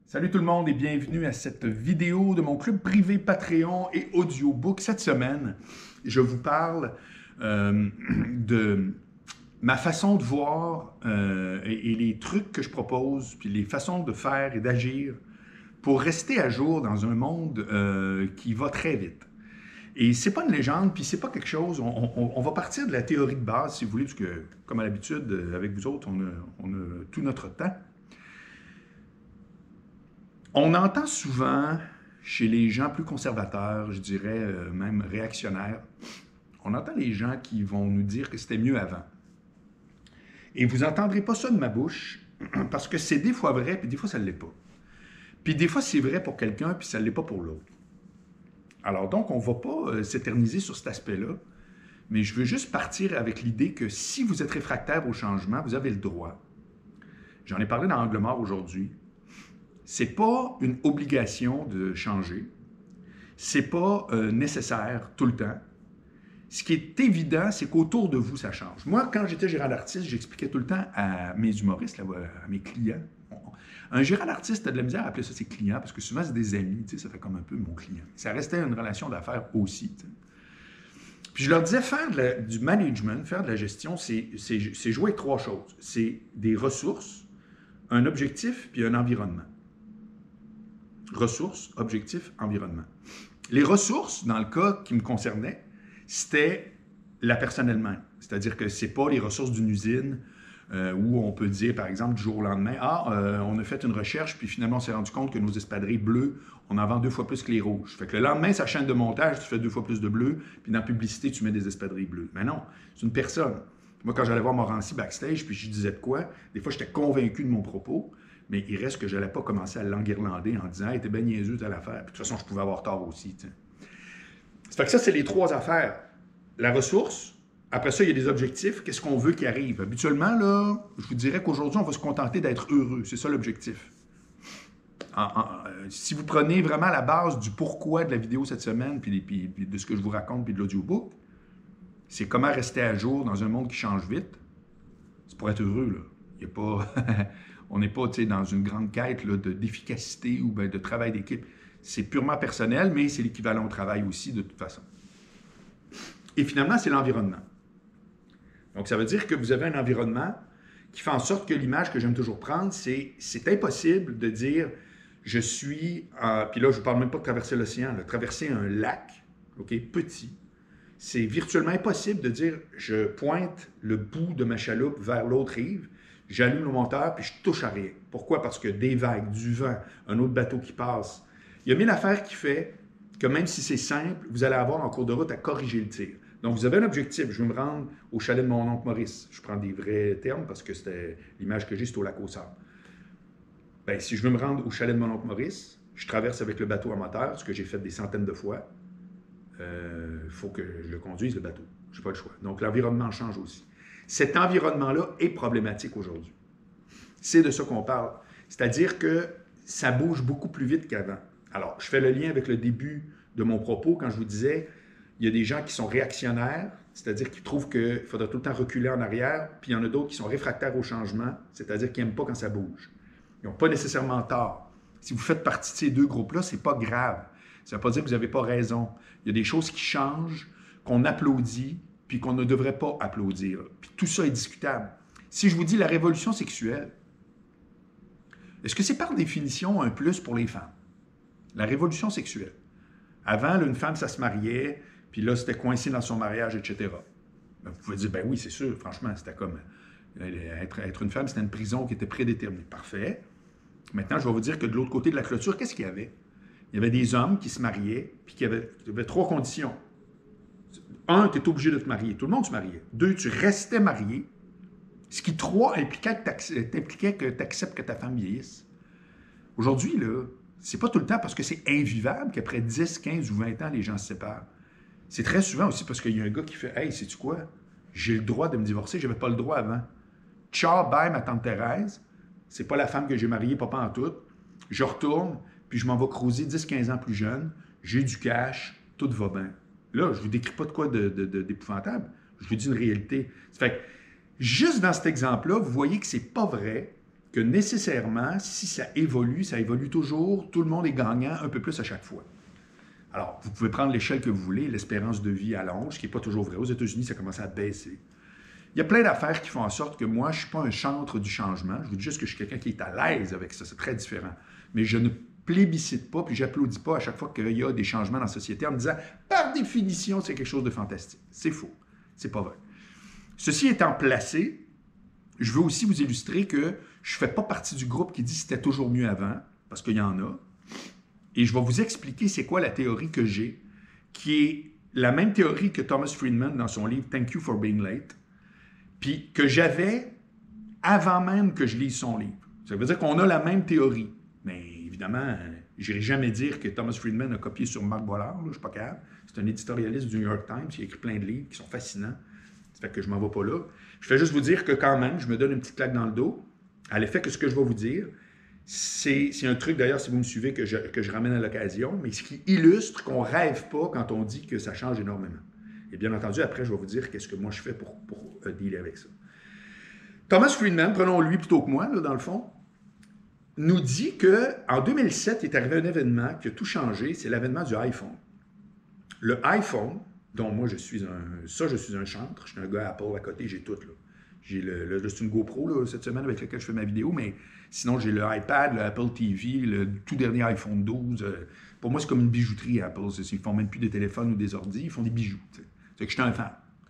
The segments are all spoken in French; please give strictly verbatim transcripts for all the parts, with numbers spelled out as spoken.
Salut tout le monde et bienvenue à cette vidéo de mon club privé Patreon et audiobook. Cette semaine, je vous parle euh, de ma façon de voir euh, et, et les trucs que je propose, puis les façons de faire et d'agir pour rester à jour dans un monde euh, qui va très vite. Et c'est pas une légende, puis c'est pas quelque chose, on, on, on va partir de la théorie de base, si vous voulez, parce que, comme à l'habitude, avec vous autres, on a, on a tout notre temps. On entend souvent chez les gens plus conservateurs, je dirais euh, même réactionnaires, on entend les gens qui vont nous dire que c'était mieux avant. Et vous n'entendrez pas ça de ma bouche, parce que c'est des fois vrai, puis des fois ça ne l'est pas. Puis des fois c'est vrai pour quelqu'un, puis ça ne l'est pas pour l'autre. Alors donc, on ne va pas euh, s'éterniser sur cet aspect-là, mais je veux juste partir avec l'idée que si vous êtes réfractaire au changement, vous avez le droit. J'en ai parlé dans Angle mort aujourd'hui. C'est pas une obligation de changer. C'est pas euh, nécessaire tout le temps. Ce qui est évident, c'est qu'autour de vous, ça change. Moi, quand j'étais gérant d'artiste, j'expliquais tout le temps à mes humoristes, là, à mes clients. Un gérant d'artiste a de la misère à appeler ça ses clients, parce que souvent, c'est des amis, ça fait comme un peu mon client. Ça restait une relation d'affaires aussi. T'sais. Puis je leur disais, faire de la, du management, faire de la gestion, c'est jouer avec trois choses. C'est des ressources, un objectif, puis un environnement. Ressources, objectifs, environnement. Les ressources, dans le cas qui me concernait, c'était la personne elle-même. C'est-à-dire que ce n'est pas les ressources d'une usine euh, où on peut dire, par exemple, du jour au lendemain, « Ah, euh, on a fait une recherche, puis finalement, on s'est rendu compte que nos espadrilles bleues, on en vend deux fois plus que les rouges. » Fait que le lendemain, sa chaîne de montage, tu fais deux fois plus de bleu, puis dans la publicité, tu mets des espadrilles bleues. Mais non, c'est une personne. Moi, quand j'allais voir Morancy backstage, puis je disais de quoi, des fois, j'étais convaincu de mon propos, mais il reste que je n'allais pas commencer à l'enguirlander en disant « Hey, t'es bien niaiseux, t'as l'affaire. » Puis de toute façon, je pouvais avoir tort aussi. T'sais. Ça fait que ça, c'est les trois affaires. La ressource, après ça, il y a des objectifs. Qu'est-ce qu'on veut qui arrive? Habituellement, là, je vous dirais qu'aujourd'hui, on va se contenter d'être heureux. C'est ça l'objectif. En, en, euh, si vous prenez vraiment la base du pourquoi de la vidéo cette semaine, puis, puis, puis de ce que je vous raconte, puis de l'audiobook, c'est comment rester à jour dans un monde qui change vite. C'est pour être heureux, là. Il n'y a pas... On n'est pas dans une grande quête d'efficacité ou bien de travail d'équipe. C'est purement personnel, mais c'est l'équivalent au travail aussi, de toute façon. Et finalement, c'est l'environnement. Donc, ça veut dire que vous avez un environnement qui fait en sorte que l'image que j'aime toujours prendre, c'est c'est impossible de dire « je suis… Euh, » puis là, je ne parle même pas de traverser l'océan, traverser un lac, ok, petit. C'est virtuellement impossible de dire « je pointe le bout de ma chaloupe vers l'autre rive », j'allume le moteur, puis je touche à rien. Pourquoi? Parce que des vagues, du vent, un autre bateau qui passe. Il y a mille affaires qui fait que même si c'est simple, vous allez avoir en cours de route à corriger le tir. Donc, vous avez un objectif. Je veux me rendre au chalet de mon oncle Maurice. Je prends des vrais termes parce que c'était l'image que j'ai, c'est au lac aux Sables. Bien, si je veux me rendre au chalet de mon oncle Maurice, je traverse avec le bateau à moteur, ce que j'ai fait des centaines de fois. Il euh, faut que je le conduise, le bateau. Je n'ai pas le choix. Donc, l'environnement change aussi. Cet environnement-là est problématique aujourd'hui. C'est de ça qu'on parle. C'est-à-dire que ça bouge beaucoup plus vite qu'avant. Alors, je fais le lien avec le début de mon propos quand je vous disais, il y a des gens qui sont réactionnaires, c'est-à-dire qui trouvent qu'il faudrait tout le temps reculer en arrière, puis il y en a d'autres qui sont réfractaires au changement, c'est-à-dire qui n'aiment pas quand ça bouge. Ils n'ont pas nécessairement tort. Si vous faites partie de ces deux groupes-là, ce n'est pas grave. Ça ne veut pas dire que vous n'avez pas raison. Il y a des choses qui changent, qu'on applaudit, puis qu'on ne devrait pas applaudir. Puis tout ça est discutable. Si je vous dis la révolution sexuelle, est-ce que c'est par définition un plus pour les femmes? La révolution sexuelle. Avant, là, une femme, ça se mariait, puis là, c'était coincé dans son mariage, et cetera. Ben, vous pouvez dire, ben oui, c'est sûr, franchement, c'était comme... Être, être une femme, c'était une prison qui était prédéterminée. Parfait. Maintenant, je vais vous dire que de l'autre côté de la clôture, qu'est-ce qu'il y avait? Il y avait des hommes qui se mariaient, puis qui avaient, il y avait trois conditions. Un, tu étais obligé de te marier. Tout le monde se mariait. Deux, tu restais marié. Ce qui, trois, impliquait que tu acceptes que ta femme vieillisse. Aujourd'hui, là, c'est pas tout le temps parce que c'est invivable qu'après dix, quinze ou vingt ans, les gens se séparent. C'est très souvent aussi parce qu'il y a un gars qui fait « Hey, sais-tu quoi? J'ai le droit de me divorcer, je n'avais pas le droit avant. Ciao, bye, ma tante Thérèse. C'est pas la femme que j'ai mariée, pas en tout. Je retourne, puis je m'en vais creuser dix, quinze ans plus jeune. J'ai du cash, tout va bien. » Là, je ne vous décris pas de quoi d'épouvantable. Je vous dis une réalité. Ça fait que, juste dans cet exemple-là, vous voyez que ce n'est pas vrai que nécessairement, si ça évolue, ça évolue toujours, tout le monde est gagnant un peu plus à chaque fois. Alors, vous pouvez prendre l'échelle que vous voulez, l'espérance de vie allonge, ce qui n'est pas toujours vrai. Aux États-Unis, ça commence à baisser. Il y a plein d'affaires qui font en sorte que moi, je ne suis pas un chantre du changement. Je vous dis juste que je suis quelqu'un qui est à l'aise avec ça. C'est très différent. Mais je ne plébiscite pas, puis j'applaudis pas à chaque fois qu'il y a des changements dans la société en me disant, par définition, c'est quelque chose de fantastique. C'est faux. C'est pas vrai. Ceci étant placé, je veux aussi vous illustrer que je ne fais pas partie du groupe qui dit c'était toujours mieux avant, parce qu'il y en a. Et je vais vous expliquer c'est quoi la théorie que j'ai, qui est la même théorie que Thomas Friedman dans son livre « Thank you for being late », puis que j'avais avant même que je lise son livre. Ça veut dire qu'on a la même théorie. Mais évidemment, je n'irai jamais dire que Thomas Friedman a copié sur Marc Bollard, là, je ne suis pas capable. C'est un éditorialiste du New York Times, il a écrit plein de livres qui sont fascinants. Ça fait que je ne m'en vais pas là. Je vais juste vous dire que quand même, je me donne une petite claque dans le dos, à l'effet que ce que je vais vous dire, c'est un truc, d'ailleurs, si vous me suivez, que je, que je ramène à l'occasion, mais ce qui illustre qu'on ne rêve pas quand on dit que ça change énormément. Et bien entendu, après, je vais vous dire qu'est-ce que moi je fais pour, pour euh, dealer avec ça. Thomas Friedman, prenons lui plutôt que moi, là, dans le fond, nous dit qu'en deux mille sept, il est arrivé un événement qui a tout changé, c'est l'avènement du iPhone. Le iPhone, dont moi je suis un... Ça, je suis un chantre, je suis un gars Apple à côté, j'ai tout, là. J'ai le, le, c'est une GoPro là, cette semaine avec laquelle je fais ma vidéo, mais sinon j'ai le iPad, le Apple T V, le tout dernier iPhone douze. Euh, pour moi, c'est comme une bijouterie Apple. Ils ne font même plus des téléphones ou des ordis, ils font des bijoux. C'est que je suis un fan.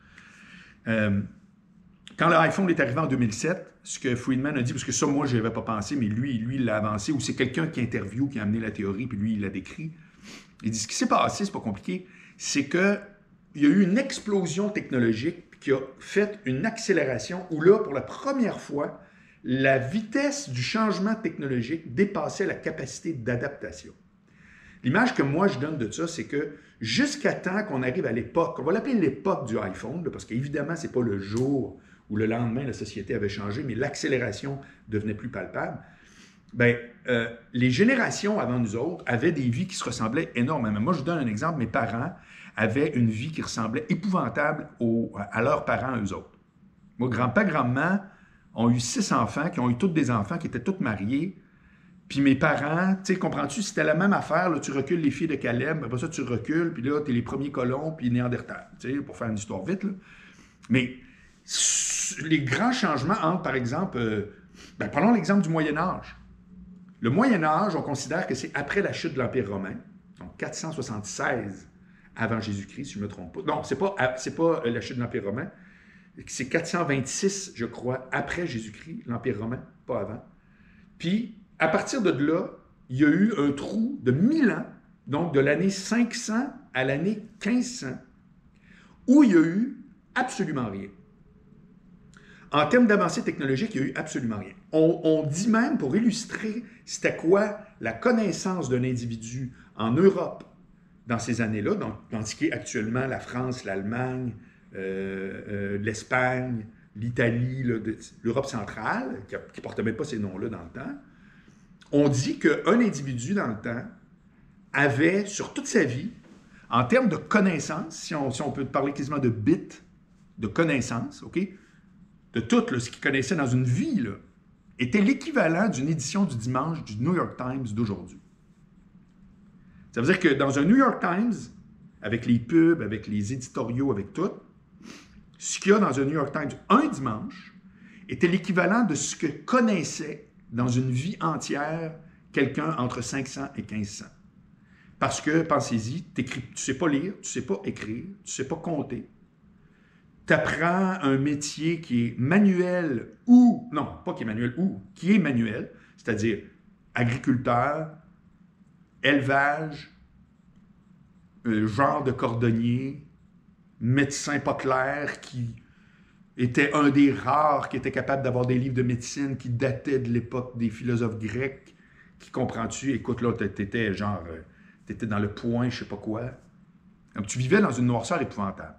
Euh, quand l'iPhone est arrivé en deux mille sept, ce que Friedman a dit, parce que ça, moi, je n'y avais pas pensé, mais lui, lui, il l'a avancé, ou c'est quelqu'un qui interview, qui a amené la théorie, puis lui, il l'a décrit. Il dit, ce qui s'est passé, c'est pas compliqué, c'est qu'il y a eu une explosion technologique qui a fait une accélération où là, pour la première fois, la vitesse du changement technologique dépassait la capacité d'adaptation. L'image que moi je donne de ça, c'est que jusqu'à temps qu'on arrive à l'époque, on va l'appeler l'époque du iPhone, parce qu'évidemment, ce n'est pas le jour où le lendemain la société avait changé, mais l'accélération devenait plus palpable. Bien, euh, les générations avant nous autres avaient des vies qui se ressemblaient énormément. Moi, je vous donne un exemple, mes parents avaient une vie qui ressemblait épouvantable aux, à leurs parents, eux autres. Moi, grand-père, grand-maman ont eu six enfants, qui ont eu tous des enfants, qui étaient tous mariés. Puis mes parents, tu sais, comprends-tu, c'était la même affaire, là, tu recules les filles de Caleb, après ça, tu recules, puis là, tu es les premiers colons, puis Néandertal, tu sais, pour faire une histoire vite, là. Mais les grands changements entre, par exemple, euh, ben, prenons l'exemple du Moyen-Âge. Le Moyen-Âge, on considère que c'est après la chute de l'Empire romain, donc quatre cent soixante-seize avant Jésus-Christ, si je ne me trompe pas. Non, ce n'est pas, pas la chute de l'Empire romain, c'est quatre cent vingt-six, je crois, après Jésus-Christ, l'Empire romain, pas avant. Puis, à partir de là, il y a eu un trou de mille ans, donc de l'année cinq cents à l'année quinze cents, où il y a eu absolument rien. En termes d'avancée technologique, il n'y a eu absolument rien. On, on dit même, pour illustrer c'était quoi la connaissance d'un individu en Europe dans ces années-là, donc dans ce qui est actuellement la France, l'Allemagne, euh, euh, l'Espagne, l'Italie, l'Europe centrale, qui ne portait même pas ces noms-là dans le temps, on dit qu'un individu dans le temps avait, sur toute sa vie, en termes de connaissances, si on, si on peut parler quasiment de bits, de connaissances, OK, de tout là, ce qu'il connaissait dans une vie, là, était l'équivalent d'une édition du dimanche du New York Times d'aujourd'hui. Ça veut dire que dans un New York Times, avec les pubs, avec les éditoriaux, avec tout, ce qu'il y a dans un New York Times un dimanche était l'équivalent de ce que connaissait dans une vie entière quelqu'un entre cinq cents et quinze cents. Parce que, pensez-y, tu ne sais pas lire, tu ne sais pas écrire, tu ne sais pas compter. Tu apprends un métier qui est manuel ou, non, pas qui est manuel ou, qui est manuel, c'est-à-dire agriculteur, élevage, euh, genre de cordonnier, médecin pas clair qui était un des rares qui était capable d'avoir des livres de médecine qui dataient de l'époque des philosophes grecs, qui, comprends-tu, écoute, là, t'étais genre, euh, t'étais dans le point, je sais pas quoi. Donc, tu vivais dans une noirceur épouvantable.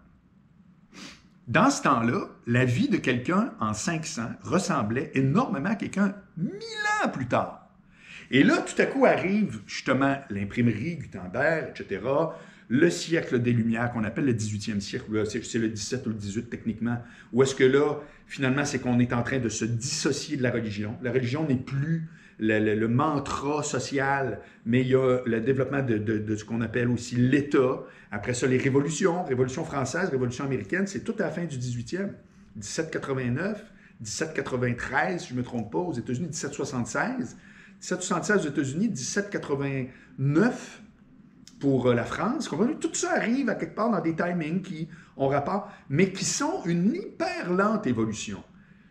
Dans ce temps-là, la vie de quelqu'un en cinq cents ressemblait énormément à quelqu'un mille ans plus tard. Et là, tout à coup arrive justement l'imprimerie, Gutenberg, et cetera, le siècle des Lumières, qu'on appelle le dix-huitième siècle, c'est le dix-sept ou le dix-huit techniquement, où est-ce que là, finalement, c'est qu'on est en train de se dissocier de la religion. La religion n'est plus le, le, le mantra social, mais il y a le développement de, de, de ce qu'on appelle aussi l'État. Après ça, les révolutions, Révolution française, Révolution américaine, c'est tout à la fin du dix-huitième. dix-sept quatre-vingt-neuf, dix-sept quatre-vingt-treize, si je ne me trompe pas, aux États-Unis, dix-sept soixante-seize. dix-sept soixante-seize aux États-Unis, dix-sept quatre-vingt-neuf pour la France. Tout ça arrive à quelque part dans des timings qui ont rapport, mais qui sont une hyper lente évolution.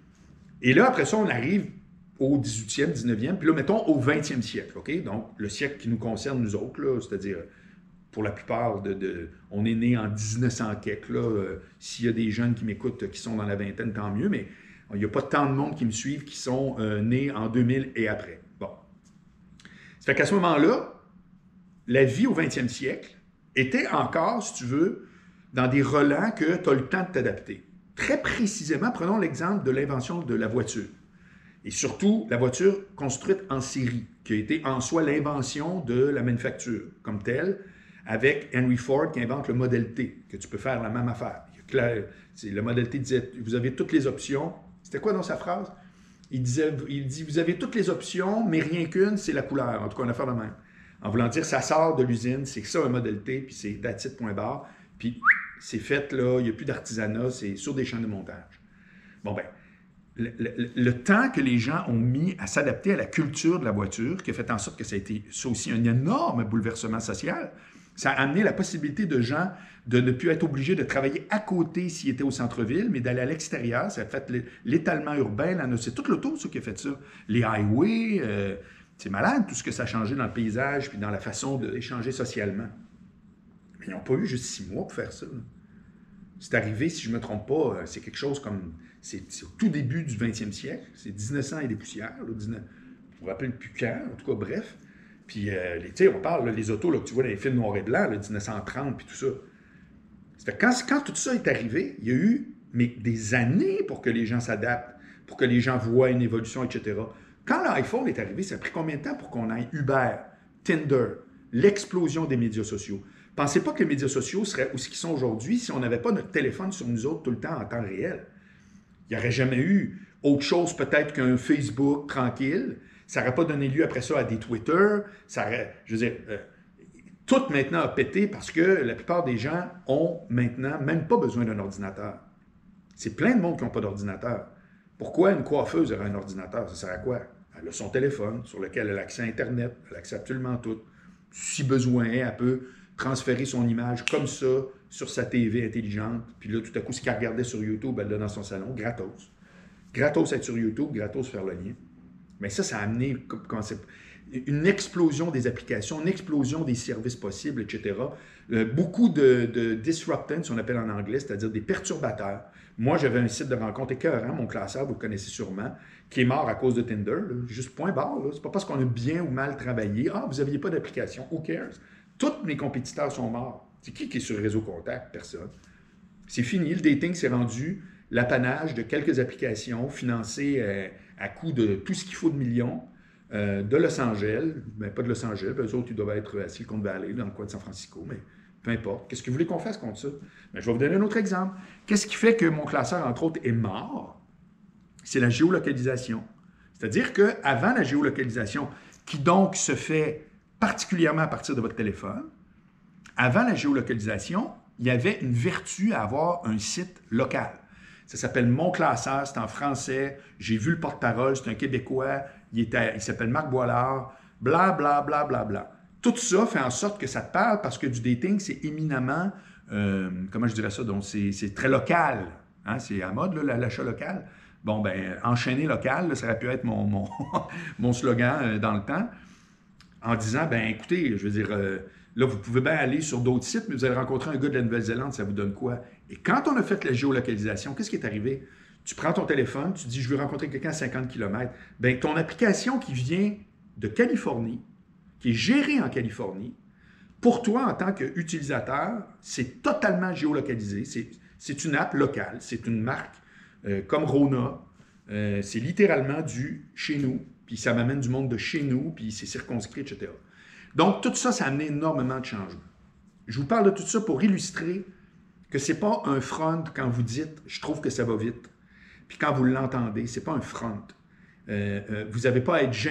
Et là, après ça, on arrive au dix-huitième, dix-neuvième, puis là, mettons au vingtième siècle, OK? Donc, le siècle qui nous concerne, nous autres, là, c'est-à-dire, pour la plupart, de, de, on est né en dix-neuf cents quelque, là. Euh, S'il y a des jeunes qui m'écoutent, qui sont dans la vingtaine, tant mieux, mais il n'y a pas tant de monde qui me suivent qui sont euh, nés en deux mille et après. Bon. Ça fait qu'à ce moment-là, la vie au vingtième siècle était encore, si tu veux, dans des relents que tu as le temps de t'adapter. Très précisément, prenons l'exemple de l'invention de la voiture. Et surtout, la voiture construite en série, qui a été en soi l'invention de la manufacture comme telle, avec Henry Ford qui invente le Model T, que tu peux faire la même affaire. Le Model T disait, vous avez toutes les options. C'était quoi dans sa phrase? Il disait, il dit, vous avez toutes les options, mais rien qu'une, c'est la couleur. En tout cas, on a fait le même. En voulant dire, ça sort de l'usine, c'est ça un Model T, puis c'est that's it, point barre, puis c'est fait là, il n'y a plus d'artisanat, c'est sur des champs de montage. Bon ben, le, le, le temps que les gens ont mis à s'adapter à la culture de la voiture, qui a fait en sorte que ça a été ça aussi un énorme bouleversement social, ça a amené la possibilité de gens de ne plus être obligés de travailler à côté s'ils étaient au centre-ville, mais d'aller à l'extérieur. Ça a fait l'étalement urbain, c'est tout l'auto qui a fait ça. Les highways, euh, c'est malade tout ce que ça a changé dans le paysage puis dans la façon d'échanger socialement. Mais ils n'ont pas eu juste six mois pour faire ça. C'est arrivé, si je ne me trompe pas, c'est quelque chose comme... C'est au tout début du vingtième siècle. C'est dix-neuf cents et des poussières. Là, dix-neuf, je ne me rappelle plus quand, en tout cas, bref. Puis, euh, tu sais, on parle, là, les autos là, que tu vois dans les films noir et blanc, là, dix-neuf cent trente, puis tout ça. Ça fait quand, quand tout ça est arrivé, il y a eu mais, des années pour que les gens s'adaptent, pour que les gens voient une évolution, et cetera. Quand l'iPhone est arrivé, ça a pris combien de temps pour qu'on aille Uber, Tinder, l'explosion des médias sociaux? Pensez pas que les médias sociaux seraient où ce qu'ils sont aujourd'hui si on n'avait pas notre téléphone sur nous autres tout le temps en temps réel. Il n'y aurait jamais eu autre chose peut-être qu'un Facebook tranquille. Ça n'aurait pas donné lieu après ça à des Twitter. Ça aurait, je veux dire, euh, tout maintenant a pété parce que la plupart des gens ont maintenant même pas besoin d'un ordinateur. C'est plein de monde qui n'ont pas d'ordinateur. Pourquoi une coiffeuse aurait un ordinateur? Ça sert à quoi? Elle a son téléphone sur lequel elle a accès à Internet, elle a accès à absolument tout. Si besoin, elle peut transférer son image comme ça sur sa T V intelligente. Puis là, tout à coup, ce qu'elle regardait sur YouTube, elle l'a dans son salon, gratos. Gratos être sur YouTube, gratos faire le lien. Mais ça, ça a amené une explosion des applications, une explosion des services possibles, et cetera. Euh, beaucoup de, de disruptants, on appelle en anglais, c'est-à-dire des perturbateurs. Moi, j'avais un site de rencontre écœurant, mon classeur, vous le connaissez sûrement, qui est mort à cause de Tinder. Là. Juste point barre. C'est pas parce qu'on a bien ou mal travaillé. Ah, vous n'aviez pas d'application. Who cares? Tous mes compétiteurs sont morts. C'est qui qui est sur le réseau contact? Personne. C'est fini. Le dating s'est rendu l'apanage de quelques applications financées euh, à coût de tout ce qu'il faut de millions euh, de Los Angeles. Mais pas de Los Angeles. Eux autres, ils doivent être à Silicon Valley, dans le coin de San Francisco. Mais peu importe. Qu'est-ce que vous voulez qu'on fasse contre ça? Mais je vais vous donner un autre exemple. Qu'est-ce qui fait que mon classeur, entre autres, est mort? C'est la géolocalisation. C'est-à-dire qu'avant la géolocalisation, qui donc se fait particulièrement à partir de votre téléphone, avant la géolocalisation, il y avait une vertu à avoir un site local. Ça s'appelle Mon Classeur, c'est en français. J'ai vu le porte-parole, c'est un Québécois, il, était, il s'appelle Marc Boilard, bla, bla, bla, bla, bla. Tout ça fait en sorte que ça te parle parce que du dating, c'est éminemment, euh, comment je dirais ça, donc c'est très local. Hein? C'est à mode, là, l'achat local. Bon, ben, enchaîner local, là, ça aurait pu être mon, mon, mon slogan euh, dans le temps, en disant, ben écoutez, je veux dire, euh, là, vous pouvez bien aller sur d'autres sites, mais vous allez rencontrer un gars de la Nouvelle-Zélande, ça vous donne quoi? Et quand on a fait la géolocalisation, qu'est-ce qui est arrivé? Tu prends ton téléphone, tu dis, je veux rencontrer quelqu'un à cinquante kilomètres. Bien, ton application qui vient de Californie, qui est gérée en Californie, pour toi, en tant qu'utilisateur, c'est totalement géolocalisé. C'est une app locale, c'est une marque euh, comme Rona. Euh, c'est littéralement du chez nous, puis ça m'amène du monde de chez nous, puis c'est circonscrit, et cetera. Donc, tout ça, ça a amené énormément de changements. je vous parle de tout ça pour illustrer que ce n'est pas un front quand vous dites « je trouve que ça va vite ». Puis quand vous l'entendez, ce n'est pas un front. Euh, euh, vous n'avez pas à être gêné